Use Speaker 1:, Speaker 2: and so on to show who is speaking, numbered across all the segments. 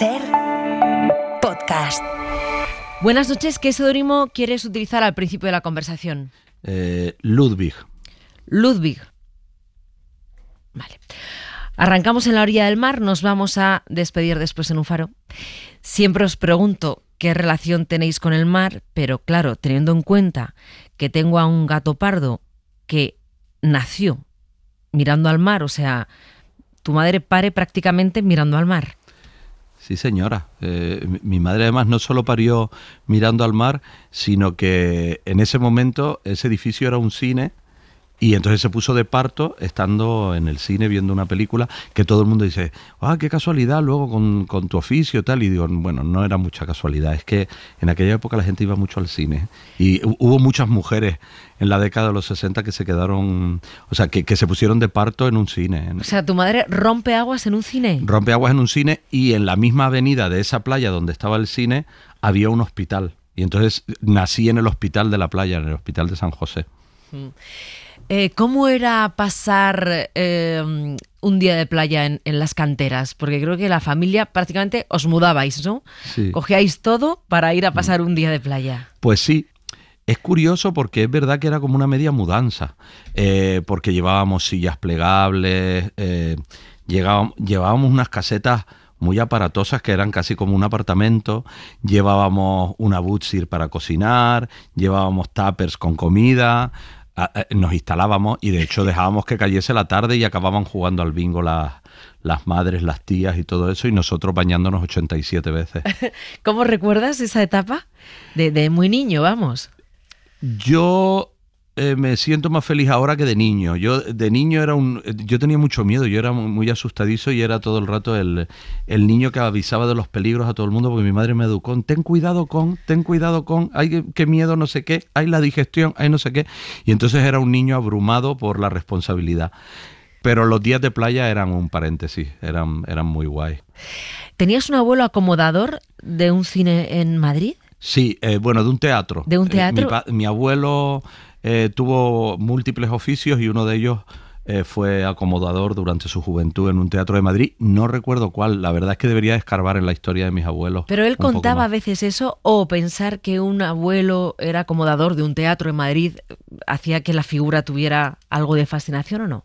Speaker 1: SER Podcast.
Speaker 2: Buenas noches. ¿Qué seudónimo quieres utilizar al principio de la conversación?
Speaker 3: Ludwig.
Speaker 2: Ludwig. Vale. Arrancamos en la orilla del mar, nos vamos a despedir después en un faro. Siempre os pregunto qué relación tenéis con el mar, pero claro, teniendo en cuenta que tengo a un gato pardo que nació mirando al mar, o sea, tu madre pare prácticamente mirando al mar.
Speaker 3: Sí, señora. Mi madre además no solo parió mirando al mar, sino que en ese momento ese edificio era un cine y entonces se puso de parto estando en el cine viendo una película que todo el mundo dice, ¡ah, qué casualidad luego con tu oficio y tal! Y digo, bueno, no era mucha casualidad, es que en aquella época la gente iba mucho al cine y hubo muchas mujeres en la década de los 60 que se quedaron, o sea, que se pusieron de parto en un cine.
Speaker 2: O sea, tu madre rompe aguas en un cine.
Speaker 3: Rompe aguas en un cine y en la misma avenida de esa playa donde estaba el cine había un hospital. Y entonces nací en el hospital de la playa, en el hospital de San José.
Speaker 2: ¿Cómo era pasar un día de playa en las canteras? Porque creo que la familia prácticamente os mudabais, ¿no?
Speaker 3: Sí.
Speaker 2: Cogíais todo para ir a pasar un día de playa.
Speaker 3: Pues sí. Es curioso porque es verdad que era como una media mudanza, porque llevábamos sillas plegables, llevábamos unas casetas muy aparatosas que eran casi como un apartamento, llevábamos una Butzer para cocinar, llevábamos tuppers con comida, nos instalábamos y de hecho dejábamos que cayese la tarde y acababan jugando al bingo las madres, las tías y todo eso, y nosotros bañándonos 87 veces.
Speaker 2: ¿Cómo recuerdas esa etapa? De muy niño, vamos.
Speaker 3: Yo me siento más feliz ahora que de niño. Yo de niño yo tenía mucho miedo, yo era muy asustadizo y era todo el rato el niño que avisaba de los peligros a todo el mundo porque mi madre me educó, ten cuidado con, ay, qué miedo, no sé qué, hay la digestión, hay no sé qué. Y entonces era un niño abrumado por la responsabilidad. Pero los días de playa eran un paréntesis, eran muy guay.
Speaker 2: ¿Tenías un abuelo acomodador de un cine en Madrid?
Speaker 3: Sí, bueno, de un teatro.
Speaker 2: ¿De un teatro?
Speaker 3: Mi abuelo tuvo múltiples oficios y uno de ellos fue acomodador durante su juventud en un teatro de Madrid. No recuerdo cuál, la verdad es que debería escarbar en la historia de mis abuelos.
Speaker 2: ¿Pero él contaba a veces eso o pensar que un abuelo era acomodador de un teatro en Madrid hacía que la figura tuviera algo de fascinación o no?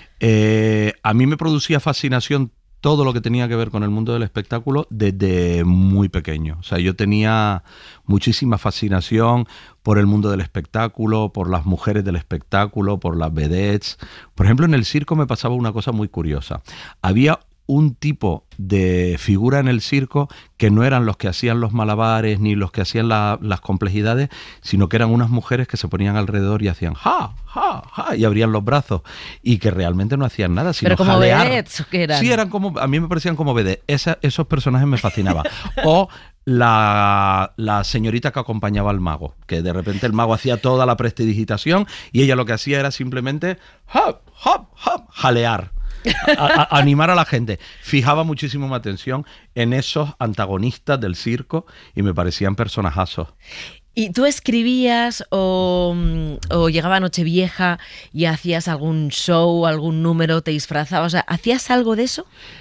Speaker 3: A mí me producía fascinación todo lo que tenía que ver con el mundo del espectáculo desde muy pequeño. O sea, yo tenía muchísima fascinación por el mundo del espectáculo, por las mujeres del espectáculo, por las vedettes. Por ejemplo, en el circo me pasaba una cosa muy curiosa. Había un tipo de figura en el circo que no eran los que hacían los malabares ni los que hacían las complejidades, sino que eran unas mujeres que se ponían alrededor y hacían ¡ja, ja, ja! Y abrían los brazos y que realmente no hacían nada, sino
Speaker 2: ¿pero como
Speaker 3: jalear.
Speaker 2: vedettes o qué eran?
Speaker 3: Sí, eran como, a mí me parecían como vedettes. Esos personajes me fascinaban. O la señorita que acompañaba al mago, que de repente el mago hacía toda la prestidigitación y ella lo que hacía era simplemente ¡hop, hop, hop! Jalear. Animar a la gente. Fijaba muchísimo mi atención en esos antagonistas del circo y me parecían personajazos.
Speaker 2: ¿Y tú escribías o llegaba Nochevieja y hacías algún show, algún número, te disfrazabas? O sea, ¿hacías algo de eso?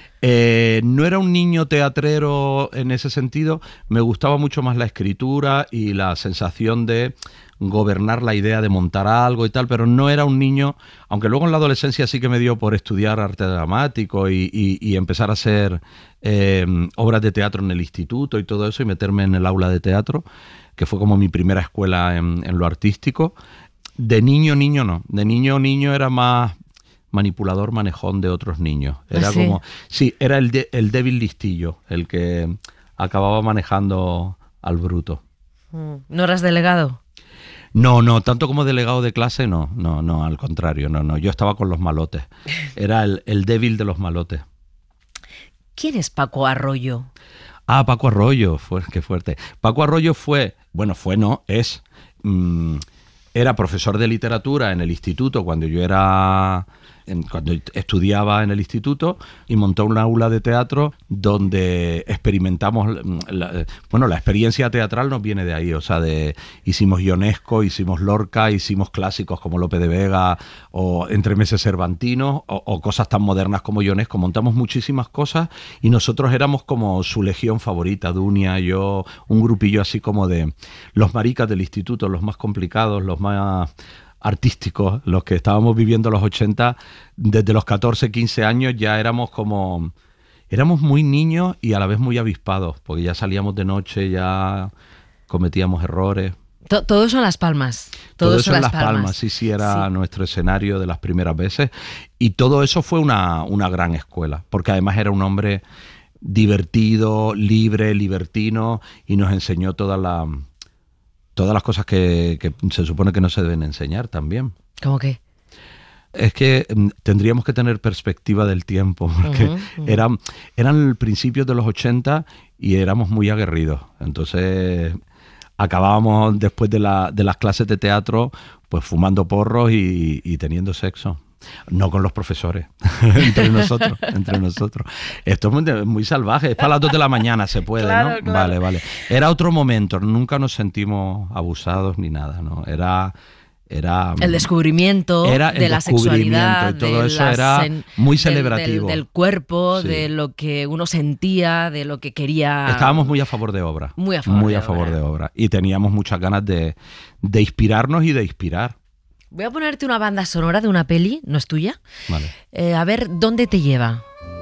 Speaker 3: No era un niño teatrero en ese sentido, me gustaba mucho más la escritura y la sensación de gobernar la idea de montar algo y tal, pero no era un niño, aunque luego en la adolescencia sí que me dio por estudiar arte dramático y empezar a hacer obras de teatro en el instituto y todo eso y meterme en el aula de teatro, que fue como mi primera escuela en lo artístico. De niño no, de niño era más manipulador, manejón de otros niños. Era como, sí, era el débil listillo, el que acababa manejando al bruto.
Speaker 2: ¿No eras delegado?
Speaker 3: No, tanto como delegado de clase, no, al contrario, no, yo estaba con los malotes. Era el débil de los malotes.
Speaker 2: ¿Quién es Paco Arroyo?
Speaker 3: Paco Arroyo, qué fuerte. Paco Arroyo era profesor de literatura en el instituto cuando yo era cuando estudiaba en el instituto, y montó una aula de teatro donde experimentamos, la experiencia teatral nos viene de ahí, o sea, hicimos Ionesco, hicimos Lorca, hicimos clásicos como Lope de Vega o Entremeses cervantinos o cosas tan modernas como Ionesco. Montamos muchísimas cosas y nosotros éramos como su legión favorita, Dunia, yo, un grupillo así como de los maricas del instituto, los más complicados, los más artísticos, los que estábamos viviendo los 80, desde los 14, 15 años ya éramos muy niños y a la vez muy avispados, porque ya salíamos de noche, ya cometíamos errores.
Speaker 2: Todo eso en Las Palmas.
Speaker 3: Todo eso en Las Palmas, sí, era nuestro escenario de las primeras veces. Y todo eso fue una gran escuela, porque además era un hombre divertido, libre, libertino, y nos enseñó todas las cosas que se supone que no se deben enseñar también.
Speaker 2: ¿Cómo qué?
Speaker 3: Es que tendríamos que tener perspectiva del tiempo, porque eran principios de los 80 y éramos muy aguerridos. Entonces acabábamos después de las clases de teatro pues fumando porros y teniendo sexo. No con los profesores, entre nosotros. Esto es muy salvaje, es para las 2 de la mañana, se puede,
Speaker 2: claro,
Speaker 3: ¿no?
Speaker 2: Claro.
Speaker 3: Vale. Era otro momento, nunca nos sentimos abusados ni nada, ¿no? Era
Speaker 2: el descubrimiento de la sexualidad,
Speaker 3: y todo eso era muy celebrativo.
Speaker 2: Del cuerpo,
Speaker 3: sí,
Speaker 2: de lo que uno sentía, de lo que quería.
Speaker 3: Estábamos muy a favor de obra.
Speaker 2: Muy a favor de obra.
Speaker 3: Y teníamos muchas ganas de inspirarnos y de inspirar.
Speaker 2: Voy a ponerte una banda sonora de una peli, ¿no es tuya?
Speaker 3: Vale.
Speaker 2: A ver, ¿dónde te lleva?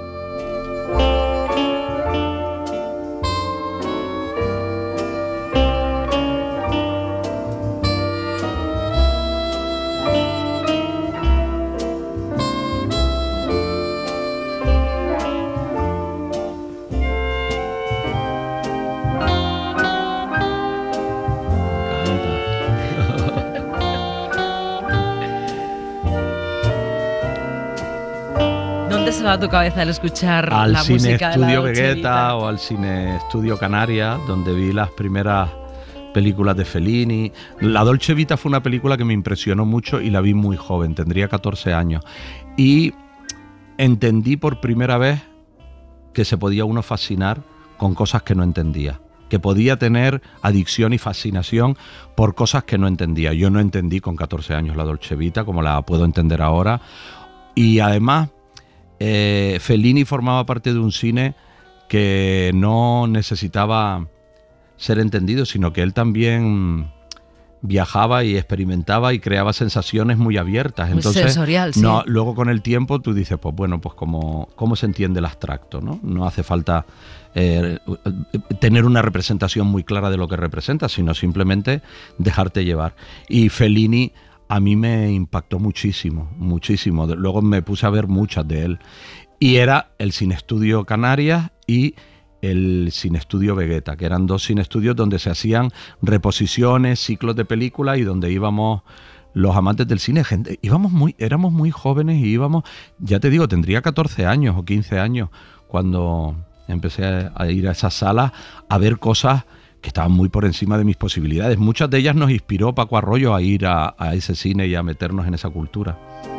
Speaker 2: ¿Dónde se va a tu cabeza al escuchar
Speaker 3: al
Speaker 2: la música de la
Speaker 3: Cine Estudio
Speaker 2: Dolce
Speaker 3: Vegeta
Speaker 2: Vita?
Speaker 3: o al Cine Estudio Canarias, donde vi las primeras películas de Fellini. La Dolce Vita fue una película que me impresionó mucho y la vi muy joven, tendría 14 años. Y entendí por primera vez que se podía uno fascinar con cosas que no entendía, que podía tener adicción y fascinación por cosas que no entendía. Yo no entendí con 14 años la Dolce Vita como la puedo entender ahora. Y además Fellini formaba parte de un cine que no necesitaba ser entendido, sino que él también viajaba y experimentaba y creaba sensaciones muy abiertas.
Speaker 2: Muy
Speaker 3: entonces,
Speaker 2: sensorial, sí.
Speaker 3: Luego con el tiempo tú dices, pues bueno, pues cómo se entiende el abstracto, ¿no? No hace falta tener una representación muy clara de lo que representa, sino simplemente dejarte llevar. Y Fellini a mí me impactó muchísimo. Luego me puse a ver muchas de él. Y era el Cine Estudio Canarias y el Cine Estudio Vegeta, que eran 2 cine estudios donde se hacían reposiciones, ciclos de películas y donde íbamos los amantes del cine. Éramos muy jóvenes y íbamos, ya te digo, tendría 14 años o 15 años cuando empecé a ir a esas salas a ver cosas que estaban muy por encima de mis posibilidades. Muchas de ellas nos inspiró Paco Arroyo a ir a ese cine y a meternos en esa cultura.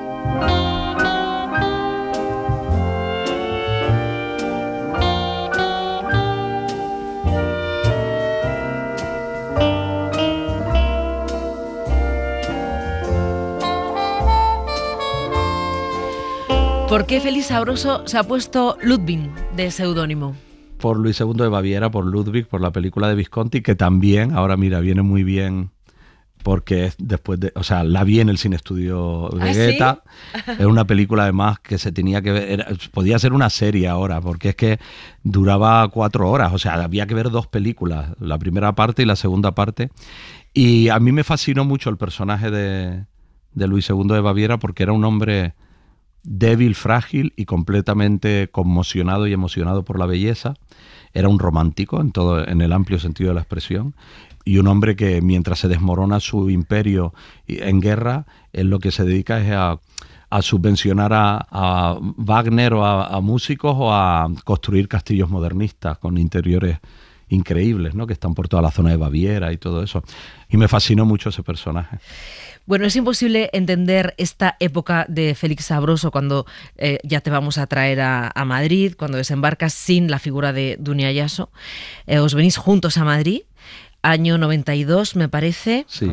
Speaker 2: ¿Por qué Félix Sabroso se ha puesto Ludwig de seudónimo?
Speaker 3: Por Luis II de Baviera, por Ludwig, por la película de Visconti, que también, ahora mira, viene muy bien porque es después de, o sea, la vi en el Cine Estudio Vegeta. ¿Sí? Es una película además que se tenía que ver, podía ser una serie ahora, porque es que duraba 4 horas, o sea, había que ver 2 películas, la primera parte y la segunda parte. Y a mí me fascinó mucho el personaje de Luis II de Baviera porque era un hombre débil, frágil y completamente conmocionado y emocionado por la belleza. Era un romántico en el amplio sentido de la expresión, y un hombre que mientras se desmorona su imperio en guerra, él lo que se dedica es a subvencionar a Wagner o a músicos o a construir castillos modernistas con interiores increíbles, ¿no? Que están por toda la zona de Baviera y todo eso. Y me fascinó mucho ese personaje.
Speaker 2: Bueno, es imposible entender esta época de Félix Sabroso cuando ya te vamos a traer a Madrid, cuando desembarcas sin la figura de Dunia Ayaso. Os venís juntos a Madrid, año 92, me parece.
Speaker 3: Sí.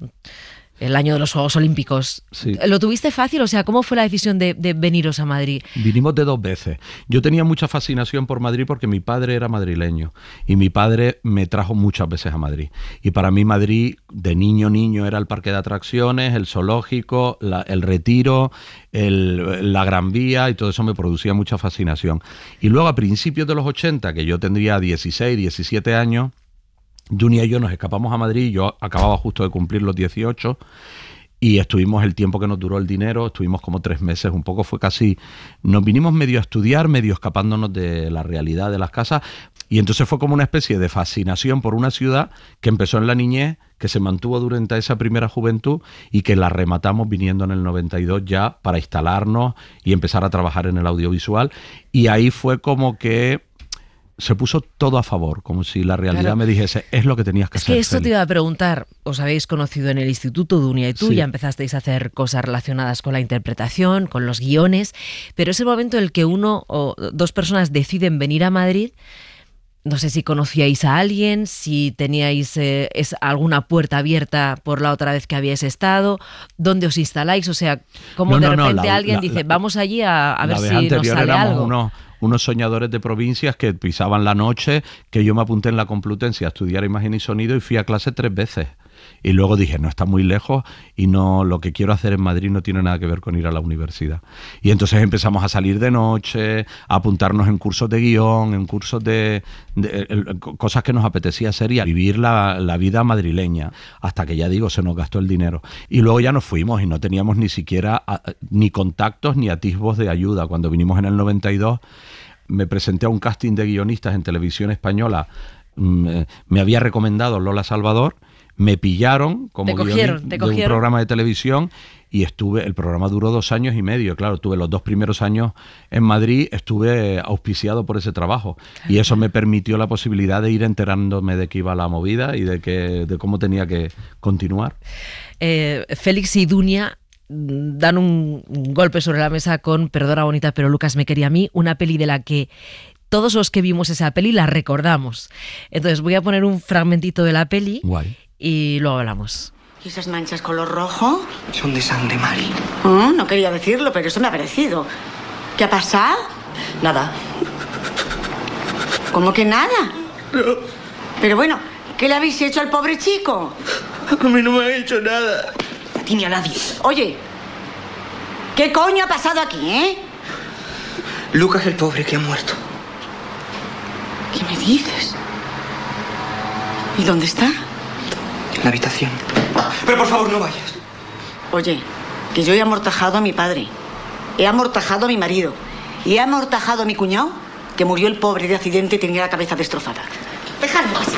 Speaker 2: El año de los Juegos Olímpicos.
Speaker 3: Sí.
Speaker 2: ¿Lo tuviste fácil? O sea, ¿cómo fue la decisión de veniros a Madrid?
Speaker 3: Vinimos de 2 veces. Yo tenía mucha fascinación por Madrid porque mi padre era madrileño y mi padre me trajo muchas veces a Madrid. Y para mí Madrid, de niño, era el parque de atracciones, el zoológico, el Retiro, la Gran Vía, y todo eso me producía mucha fascinación. Y luego a principios de los 80, que yo tendría 16, 17 años, Dunia y yo nos escapamos a Madrid. Yo acababa justo de cumplir los 18 y estuvimos el tiempo que nos duró el dinero, estuvimos como 3 meses, un poco fue casi, nos vinimos medio a estudiar, medio escapándonos de la realidad de las casas, y entonces fue como una especie de fascinación por una ciudad que empezó en la niñez, que se mantuvo durante esa primera juventud y que la rematamos viniendo en el 92 ya para instalarnos y empezar a trabajar en el audiovisual, y ahí fue como que se puso todo a favor, como si la realidad, claro, me dijese, es lo que tenías que hacer.
Speaker 2: Es que esto te iba a preguntar, os habéis conocido en el Instituto, Dunia y tú,
Speaker 3: sí,
Speaker 2: ya empezasteis a hacer cosas relacionadas con la interpretación, con los guiones, pero es el momento en el que uno o 2 personas deciden venir a Madrid. No sé si conocíais a alguien, si teníais alguna puerta abierta por la otra vez que habíais estado, dónde os instaláis, o sea, como de repente alguien dice, vamos allí a ver si nos sale algo.
Speaker 3: Unos soñadores de provincias que pisaban la noche, que yo me apunté en la Complutense a estudiar imagen y sonido y fui a clase 3 veces. Y luego dije, no, está muy lejos y no, lo que quiero hacer en Madrid no tiene nada que ver con ir a la universidad. Y entonces empezamos a salir de noche, a apuntarnos en cursos de guión, en cursos de cosas que nos apetecía hacer y a vivir la vida madrileña, hasta que ya digo, se nos gastó el dinero. Y luego ya nos fuimos y no teníamos ni siquiera ni contactos ni atisbos de ayuda. Cuando vinimos en el 92, me presenté a un casting de guionistas en Televisión Española, me había recomendado Lola Salvador. Me pillaron como guionista de un programa de televisión y el programa duró 2 años y medio. Claro, tuve los 2 primeros años en Madrid, estuve auspiciado por ese trabajo y eso me permitió la posibilidad de ir enterándome de qué iba la movida y de cómo tenía que continuar.
Speaker 2: Félix y Dunia dan un golpe sobre la mesa con Perdona bonita, pero Lucas me quería a mí, una peli de la que todos los que vimos esa peli la recordamos. Entonces voy a poner un fragmentito de la peli.
Speaker 3: Guay.
Speaker 2: Y luego hablamos.
Speaker 4: ¿Y esas manchas color rojo?
Speaker 5: Son de sangre, Mari.
Speaker 4: No quería decirlo, pero eso me ha parecido. ¿Qué ha pasado?
Speaker 5: Nada.
Speaker 4: ¿Cómo que nada?
Speaker 5: No.
Speaker 4: Pero bueno, ¿qué le habéis hecho al pobre chico?
Speaker 5: A mí no me ha hecho nada. A ti ni a nadie.
Speaker 4: Oye, ¿qué coño ha pasado aquí, eh?
Speaker 5: Lucas, el pobre que ha muerto.
Speaker 4: ¿Qué me dices? ¿Y dónde está?
Speaker 5: En la habitación. Pero por favor, no vayas.
Speaker 4: Oye, que yo he amortajado a mi padre, he amortajado a mi marido y he amortajado a mi cuñado, que murió el pobre de accidente y tenía la cabeza destrozada. ¡Dejadme pasar!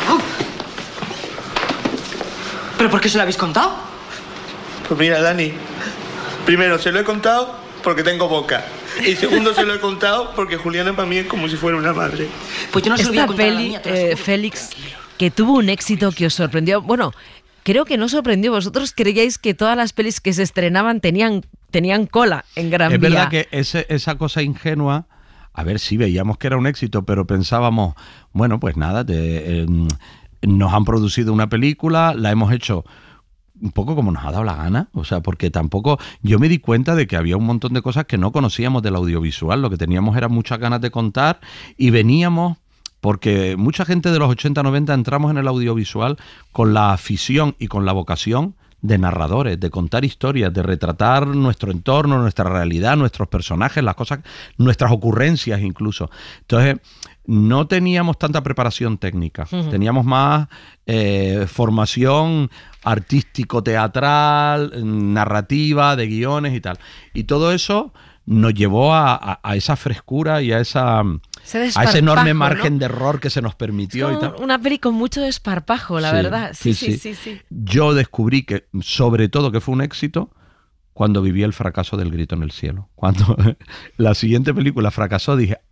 Speaker 5: ¿Pero por qué se lo habéis contado? Pues mira, Dani, primero se lo he contado porque tengo boca. Y segundo se lo he contado porque Juliana para mí es como si fuera una madre.
Speaker 4: Pues yo no se lo voy a contar a la
Speaker 2: peli,
Speaker 4: niña, te lo aseguro.
Speaker 2: Félix, que tuvo un éxito que os sorprendió. Bueno, creo que no sorprendió. Vosotros creíais que todas las pelis que se estrenaban tenían cola en Gran Vía.
Speaker 3: Es verdad que esa cosa ingenua, a ver, sí veíamos que era un éxito, pero pensábamos, bueno, pues nada, nos han producido una película, la hemos hecho un poco como nos ha dado la gana, o sea, porque tampoco, yo me di cuenta de que había un montón de cosas que no conocíamos del audiovisual, lo que teníamos eran muchas ganas de contar y veníamos, porque mucha gente de los 80-90 entramos en el audiovisual con la afición y con la vocación de narradores, de contar historias, de retratar nuestro entorno, nuestra realidad, nuestros personajes, las cosas, nuestras ocurrencias incluso. Entonces, no teníamos tanta preparación técnica, teníamos más formación artístico-teatral, narrativa, de guiones y tal. Y todo eso nos llevó a esa frescura y a ese enorme margen, ¿no?, de error que se nos permitió.
Speaker 2: Es
Speaker 3: y tal.
Speaker 2: Una peli con mucho desparpajo, la verdad. Sí.
Speaker 3: Yo descubrí que, sobre todo, que fue un éxito cuando viví el fracaso del Grito en el cielo. Cuando la siguiente película fracasó, dije,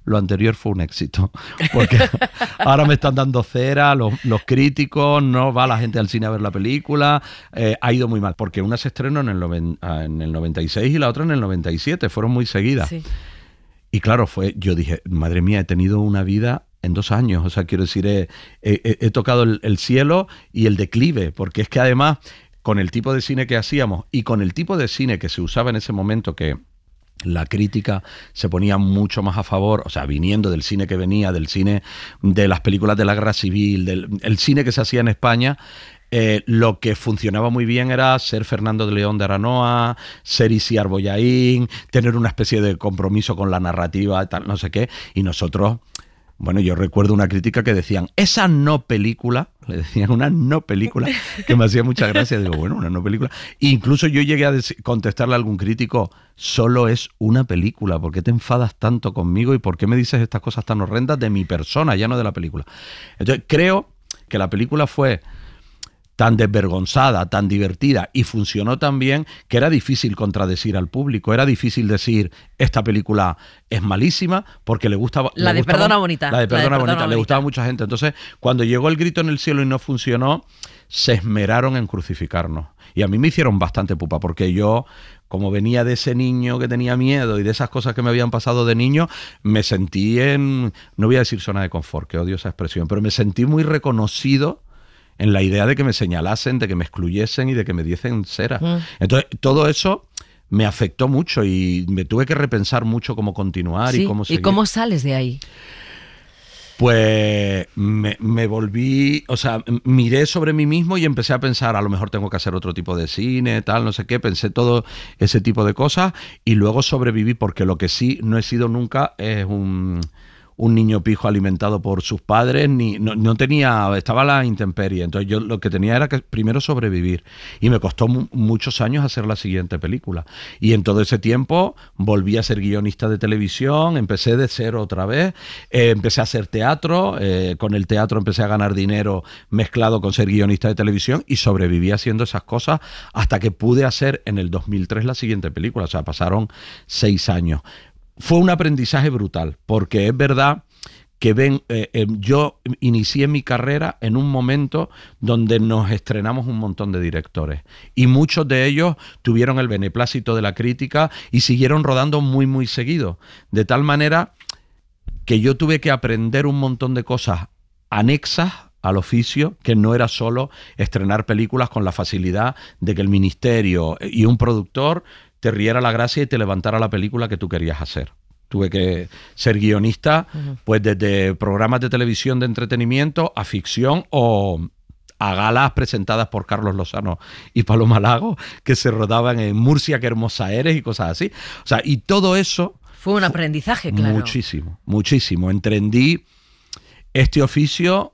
Speaker 3: lo anterior fue un éxito. Porque ahora me están dando cera los críticos, no va la gente al cine a ver la película, ha ido muy mal. Porque una se estrenó en el 96 y la otra en el 97, fueron muy seguidas. Sí. Y claro, yo dije, madre mía, he tenido una vida en 2 años. O sea, quiero decir, he tocado el cielo y el declive, porque es que además, con el tipo de cine que hacíamos y con el tipo de cine que se usaba en ese momento, que la crítica se ponía mucho más a favor, o sea, viniendo del cine que venía, del cine de las películas de la Guerra Civil, el cine que se hacía en España, lo que funcionaba muy bien era ser Fernando de León de Aranoa, ser Isiar Boyaín, tener una especie de compromiso con la narrativa, tal, no sé qué, y nosotros... Bueno, yo recuerdo una crítica que decían, esa no película, le decían una no película, que me hacía mucha gracia. Digo, bueno, una no película. E incluso yo llegué a contestarle a algún crítico, solo es una película, ¿por qué te enfadas tanto conmigo y por qué me dices estas cosas tan horrendas de mi persona, ya no de la película? Entonces, creo que la película fue tan desvergonzada, tan divertida y funcionó tan bien que era difícil contradecir al público, era difícil decir esta película es malísima porque le gustaba...
Speaker 2: La de Perdona Bonita.
Speaker 3: La de Perdona Bonita, le gustaba a mucha gente. Entonces, cuando llegó El grito en el cielo y no funcionó, se esmeraron en crucificarnos. Y a mí me hicieron bastante pupa porque yo, como venía de ese niño que tenía miedo y de esas cosas que me habían pasado de niño, me sentí no voy a decir zona de confort, que odio esa expresión, pero me sentí muy reconocido en la idea de que me señalasen, de que me excluyesen y de que me diesen cera. Entonces, todo eso me afectó mucho y me tuve que repensar mucho cómo continuar y cómo seguir.
Speaker 2: ¿Y cómo sales de ahí?
Speaker 3: Pues me volví, o sea, miré sobre mí mismo y empecé a pensar, a lo mejor tengo que hacer otro tipo de cine, tal, no sé qué, pensé todo ese tipo de cosas y luego sobreviví, porque lo que sí no he sido nunca es un niño pijo alimentado por sus padres, no tenía, estaba a la intemperie. Entonces yo lo que tenía era que primero sobrevivir, y me costó muchos años hacer la siguiente película, y en todo ese tiempo volví a ser guionista de televisión, empecé de cero otra vez, empecé a hacer teatro, con el teatro empecé a ganar dinero mezclado con ser guionista de televisión, y sobreviví haciendo esas cosas hasta que pude hacer en el 2003 la siguiente película. O sea, pasaron 6 años. Fue un aprendizaje brutal, porque es verdad que yo inicié mi carrera en un momento donde nos estrenamos un montón de directores y muchos de ellos tuvieron el beneplácito de la crítica y siguieron rodando muy, muy seguido. De tal manera que yo tuve que aprender un montón de cosas anexas al oficio, que no era solo estrenar películas con la facilidad de que el ministerio y un productor te riera la gracia y te levantara la película que tú querías hacer. Tuve que ser guionista, pues desde programas de televisión de entretenimiento a ficción o a galas presentadas por Carlos Lozano y Paloma Lago, que se rodaban en Murcia, qué hermosa eres y cosas así. O sea, y todo eso...
Speaker 2: Fue un aprendizaje, claro.
Speaker 3: Muchísimo, muchísimo. Entendí este oficio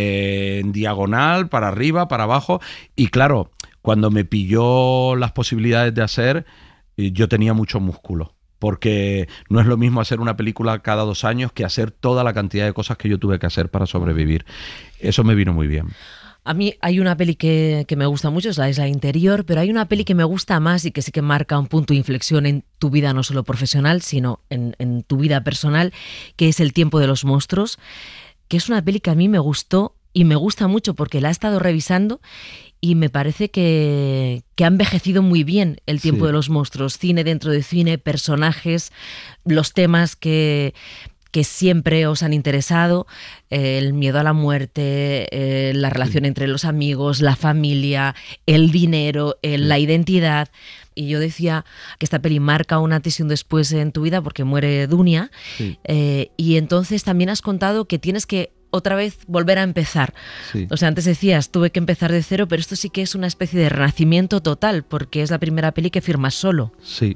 Speaker 3: en diagonal, para arriba, para abajo, y claro, cuando me pilló las posibilidades de hacer, yo tenía mucho músculo, porque no es lo mismo hacer una película cada 2 años que hacer toda la cantidad de cosas que yo tuve que hacer para sobrevivir. Eso me vino muy bien.
Speaker 2: A mí hay una peli que me gusta mucho, es La Isla Interior, pero hay una peli que me gusta más y que sí que marca un punto de inflexión en tu vida, no solo profesional, sino en tu vida personal, que es El tiempo de los monstruos, que es una peli que a mí me gustó y me gusta mucho porque la he estado revisando y me parece que ha envejecido muy bien El tiempo de los monstruos. Cine dentro de cine, personajes, los temas que siempre os han interesado, el miedo a la muerte, la relación entre los amigos, la familia, el dinero, la identidad. Y yo decía que esta peli marca un antes y un después en tu vida porque muere Dunia. Sí. Y entonces también has contado que tienes que otra vez volver a empezar. Sí. O sea, antes decías, tuve que empezar de cero, pero esto sí que es una especie de renacimiento total, porque es la primera peli que firmas solo.
Speaker 3: Sí.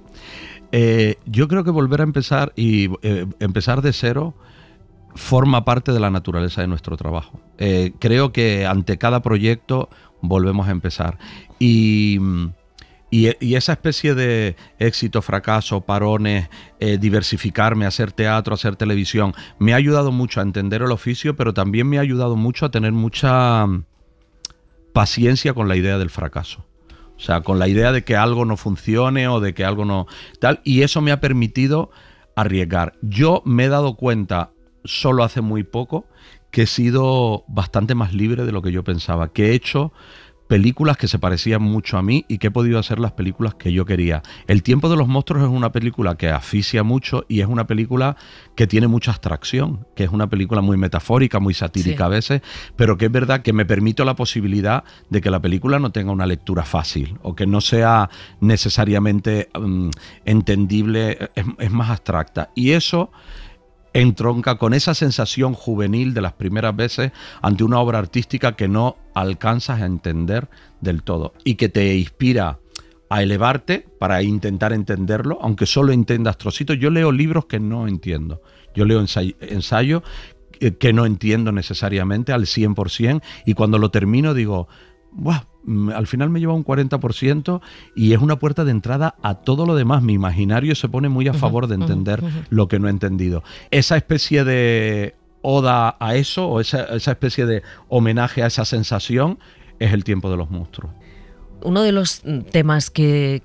Speaker 3: Yo creo que volver a empezar y empezar de cero forma parte de la naturaleza de nuestro trabajo. Creo que ante cada proyecto volvemos a empezar. Y esa especie de éxito, fracaso, parones, diversificarme, hacer teatro, hacer televisión, me ha ayudado mucho a entender el oficio, pero también me ha ayudado mucho a tener mucha paciencia con la idea del fracaso. O sea, con la idea de que algo no funcione o de que algo no tal. Y eso me ha permitido arriesgar. Yo me he dado cuenta solo hace muy poco que he sido bastante más libre de lo que yo pensaba, que he hecho películas que se parecían mucho a mí y que he podido hacer las películas que yo quería. El tiempo de los monstruos es una película que asfixia mucho y es una película que tiene mucha abstracción, que es una película muy metafórica, muy satírica a veces, pero que es verdad que me permito la posibilidad de que la película no tenga una lectura fácil o que no sea necesariamente entendible, es más abstracta. Y eso entronca con esa sensación juvenil de las primeras veces ante una obra artística que no alcanzas a entender del todo y que te inspira a elevarte para intentar entenderlo, aunque solo entiendas trocitos. Yo leo libros que no entiendo, yo leo ensayos que no entiendo necesariamente al 100%, y cuando lo termino digo, ¡buah! Al final me lleva un 40% y es una puerta de entrada a todo lo demás. Mi imaginario se pone muy a favor de entender lo que no he entendido. Esa especie de oda a eso, o esa especie de homenaje a esa sensación, es El tiempo de los monstruos.
Speaker 2: Uno de los temas que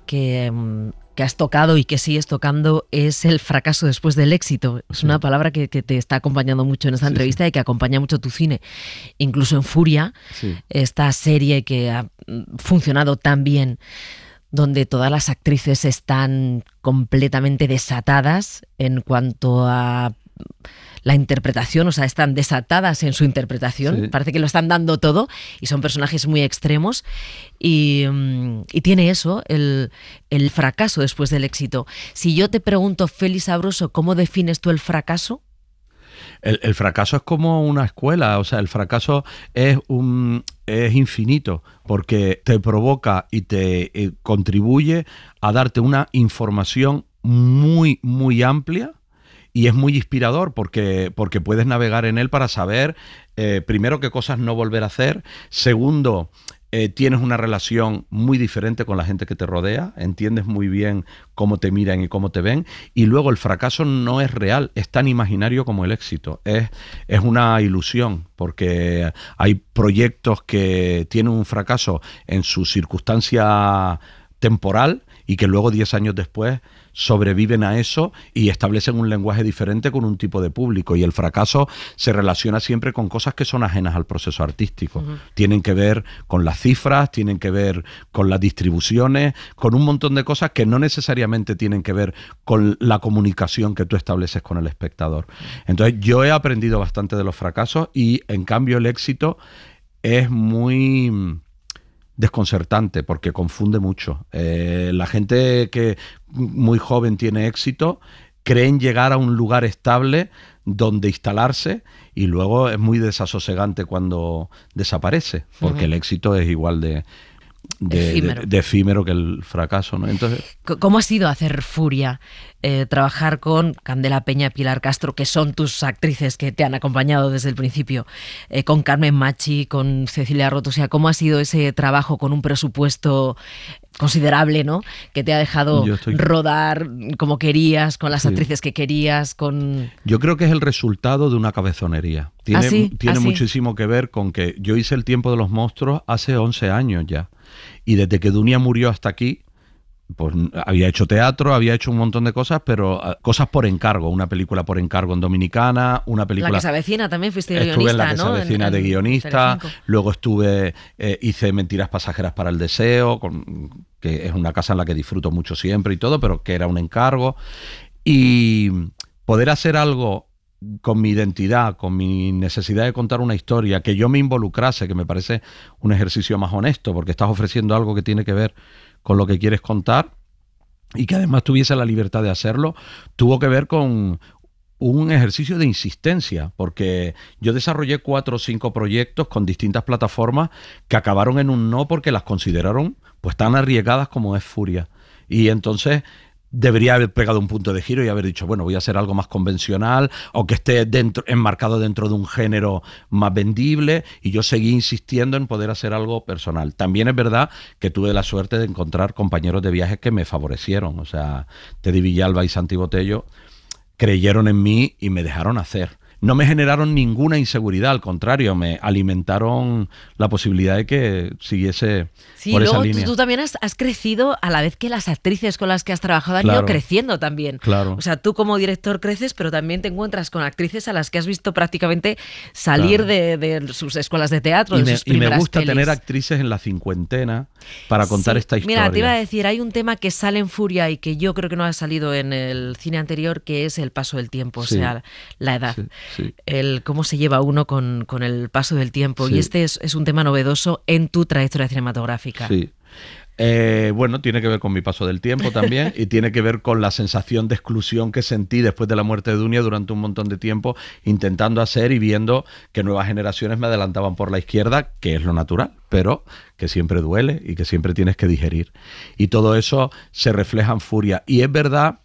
Speaker 2: has tocado y que sigues tocando es el fracaso después del éxito. Es una palabra que te está acompañando mucho en esta entrevista y que acompaña mucho tu cine. Incluso en Furia, esta serie que ha funcionado tan bien, donde todas las actrices están completamente desatadas en cuanto a la interpretación, o sea, están desatadas en su interpretación, parece que lo están dando todo y son personajes muy extremos y tiene eso, el fracaso después del éxito. Si yo te pregunto, Félix Sabroso, ¿cómo defines tú el fracaso?
Speaker 3: El fracaso es como una escuela, o sea, el fracaso es infinito porque te provoca y te contribuye a darte una información muy, muy amplia. Y es muy inspirador porque puedes navegar en él para saber, primero, qué cosas no volver a hacer. Segundo, tienes una relación muy diferente con la gente que te rodea. Entiendes muy bien cómo te miran y cómo te ven. Y luego el fracaso no es real, es tan imaginario como el éxito. Es una ilusión porque hay proyectos que tienen un fracaso en su circunstancia temporal y que luego 10 años después sobreviven a eso y establecen un lenguaje diferente con un tipo de público, y el fracaso se relaciona siempre con cosas que son ajenas al proceso artístico. Tienen que ver con las cifras, tienen que ver con las distribuciones, con un montón de cosas que no necesariamente tienen que ver con la comunicación que tú estableces con el espectador. Entonces yo he aprendido bastante de los fracasos y en cambio el éxito es muy desconcertante porque confunde mucho. La gente que muy joven tiene éxito creen llegar a un lugar estable donde instalarse y luego es muy desasosegante cuando desaparece, porque el éxito es igual de efímero que el fracaso, ¿no? Entonces,
Speaker 2: ¿cómo ha sido hacer Furia? Trabajar con Candela Peña y Pilar Castro, que son tus actrices que te han acompañado desde el principio, con Carmen Machi, con Cecilia Roth. O sea, ¿cómo ha sido ese trabajo con un presupuesto considerable, ¿no? Que te ha dejado rodar como querías, con las actrices que querías, con...
Speaker 3: Yo creo que es el resultado de una cabezonería. Tiene muchísimo que ver con que yo hice El tiempo de los monstruos hace 11 años ya. Y desde que Dunia murió hasta aquí, pues había hecho teatro, había hecho un montón de cosas, pero cosas por encargo. Una película por encargo en Dominicana, una película...
Speaker 2: La que se avecina también, fuiste guionista,
Speaker 3: estuve en La que
Speaker 2: ¿no?
Speaker 3: se avecina de guionista, luego hice Mentiras pasajeras para el deseo, que es una casa en la que disfruto mucho siempre y todo, pero que era un encargo. Y poder hacer algo con mi identidad, con mi necesidad de contar una historia, que yo me involucrase, que me parece un ejercicio más honesto, porque estás ofreciendo algo que tiene que ver con lo que quieres contar y que además tuviese la libertad de hacerlo, tuvo que ver con un ejercicio de insistencia, porque yo desarrollé 4 o 5 proyectos con distintas plataformas que acabaron en un no porque las consideraron pues tan arriesgadas como es Furia. Y entonces debería haber pegado un punto de giro y haber dicho, bueno, voy a hacer algo más convencional o que esté enmarcado dentro de un género más vendible, y yo seguí insistiendo en poder hacer algo personal. También es verdad que tuve la suerte de encontrar compañeros de viajes que me favorecieron, o sea, Teddy Villalba y Santi Botello creyeron en mí y me dejaron hacer. no me generaron ninguna inseguridad, al contrario, me alimentaron la posibilidad de que siguiese por esa línea.
Speaker 2: Tú también has crecido a la vez que las actrices con las que has trabajado han ido creciendo también.
Speaker 3: Claro.
Speaker 2: O sea, tú como director creces, pero también te encuentras con actrices a las que has visto prácticamente salir de sus escuelas de teatro, de sus primeras
Speaker 3: y me gusta
Speaker 2: pelis.
Speaker 3: tener actrices en la cincuentena para contar esta historia.
Speaker 2: Mira, te iba a decir, hay un tema que sale en Furia y que yo creo que no ha salido en el cine anterior, que es el paso del tiempo, o sea, la edad.
Speaker 3: Sí.
Speaker 2: El cómo se lleva uno con el paso del tiempo.
Speaker 3: Sí.
Speaker 2: Y este es un tema novedoso en tu trayectoria cinematográfica.
Speaker 3: Sí. Bueno, tiene que ver con mi paso del tiempo también y tiene que ver con la sensación de exclusión que sentí después de la muerte de Dunia durante un montón de tiempo, intentando hacer y viendo que nuevas generaciones me adelantaban por la izquierda, que es lo natural, pero que siempre duele y que siempre tienes que digerir. Y todo eso se refleja en Furia. Y es verdad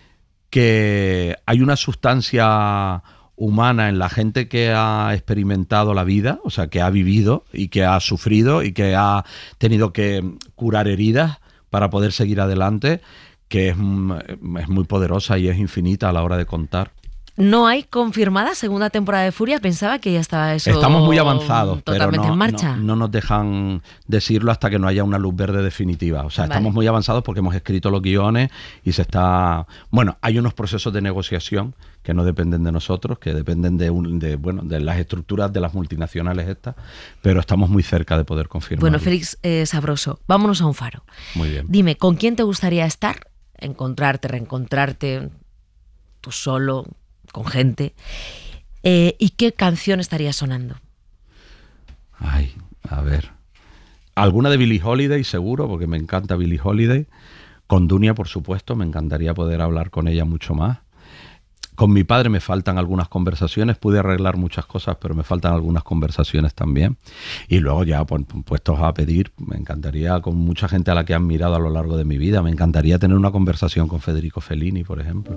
Speaker 3: que hay una sustancia humana en la gente que ha experimentado la vida, o sea, que ha vivido y que ha sufrido y que ha tenido que curar heridas para poder seguir adelante, que es muy poderosa y es infinita a la hora de contar.
Speaker 2: ¿No hay confirmada segunda temporada de Furia? Pensaba que ya estaba eso.
Speaker 3: Estamos muy avanzados,
Speaker 2: totalmente
Speaker 3: pero
Speaker 2: en marcha.
Speaker 3: no nos dejan decirlo hasta que no haya una luz verde definitiva. O sea, estamos muy avanzados porque hemos escrito los guiones y se está... Bueno, hay unos procesos de negociación que no dependen de nosotros, que dependen de las estructuras de las multinacionales estas, pero estamos muy cerca de poder confirmarlo.
Speaker 2: Bueno, Félix Sabroso, vámonos a un faro.
Speaker 3: Muy bien.
Speaker 2: Dime, ¿con quién te gustaría estar? Encontrarte, reencontrarte, tú solo, con gente. ¿Y qué canción estaría sonando?
Speaker 3: Ay, a ver. Alguna de Billie Holiday, seguro, porque me encanta Billie Holiday. Con Dunia, por supuesto, me encantaría poder hablar con ella mucho más. Con mi padre me faltan algunas conversaciones, pude arreglar muchas cosas, pero me faltan algunas conversaciones también. Y luego ya puestos a pedir, me encantaría, con mucha gente a la que he admirado a lo largo de mi vida, me encantaría tener una conversación con Federico Fellini, por ejemplo.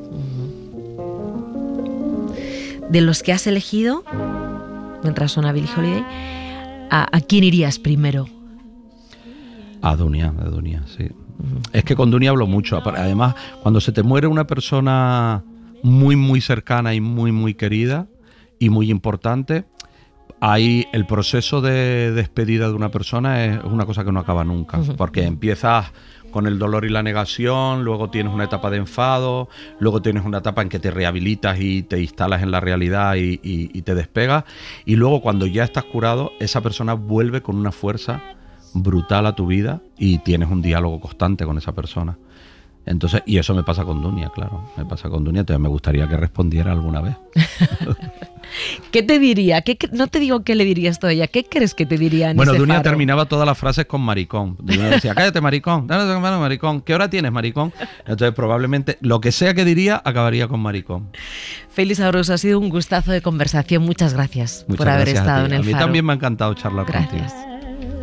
Speaker 2: De los que has elegido, mientras suena Billie Holiday, ¿a quién irías primero?
Speaker 3: A Dunia, sí. Es que con Dunia hablo mucho. Además, cuando se te muere una persona muy, muy cercana y muy, muy querida y muy importante, ahí el proceso de despedida de una persona es una cosa que no acaba nunca, porque empiezas con el dolor y la negación, luego tienes una etapa de enfado, luego tienes una etapa en que te rehabilitas y te instalas en la realidad y te despegas, y luego cuando ya estás curado, esa persona vuelve con una fuerza brutal a tu vida y tienes un diálogo constante con esa persona. Entonces, y eso me pasa con Dunia, claro, me pasa con Dunia, entonces me gustaría que respondiera alguna vez.
Speaker 2: ¿Qué te diría? No te digo qué le dirías tú a ella, ¿qué crees que te diría en
Speaker 3: Bueno,
Speaker 2: ese
Speaker 3: Dunia
Speaker 2: faro?
Speaker 3: terminaba todas las frases con maricón. Dunia decía, cállate maricón, maricón, ¿qué hora tienes maricón? Entonces probablemente lo que sea que diría acabaría con maricón.
Speaker 2: Félix Sabroso, ha sido un gustazo de conversación, muchas gracias por haber
Speaker 3: gracias
Speaker 2: estado en el
Speaker 3: faro. A mí
Speaker 2: faro.
Speaker 3: también me ha encantado charlar
Speaker 2: Gracias.
Speaker 3: contigo.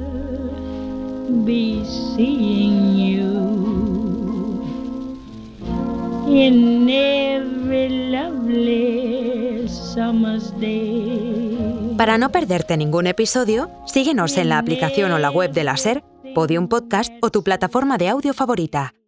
Speaker 6: Be seeing you in every lovely summer's day.
Speaker 1: Para no perderte ningún episodio, síguenos en la aplicación o la web de la SER, Podium Podcast o tu plataforma de audio favorita.